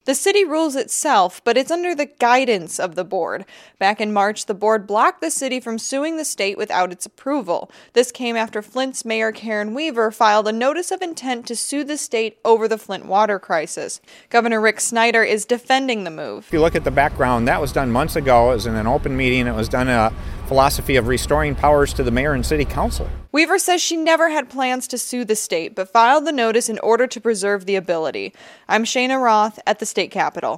The city rules itself, but it's under the guidance of the board. Back in March, the board blocked the city from suing the state without its approval. This came after Flint's Mayor Karen Weaver filed a notice of intent to sue the state over the Flint water crisis. Governor Rick Snyder is defending the move. If you look at the background, that was done months ago. It was in an open meeting. It was done in a philosophy of restoring powers to the mayor and city council. Weaver says she never had plans to sue the state, but filed the notice in order to preserve the ability. I'm Shayna Roth at the state capitol.